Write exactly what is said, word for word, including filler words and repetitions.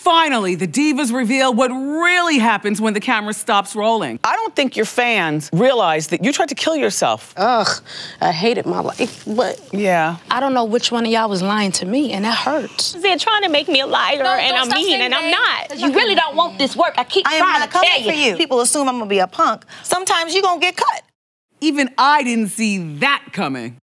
Finally, the divas reveal what really happens when the camera stops rolling. I don't think your fans realize that you tried to kill yourself. Ugh, I hated my life, but yeah, I don't know which one of y'all was lying to me, and that hurts. They're trying to make me a liar, No, and I'm mean, and I'm not. You really don't want this work. I keep I am trying not to tell coming you. for you. People assume I'm gonna be a punk. Sometimes you gonna get cut. Even I didn't see that coming.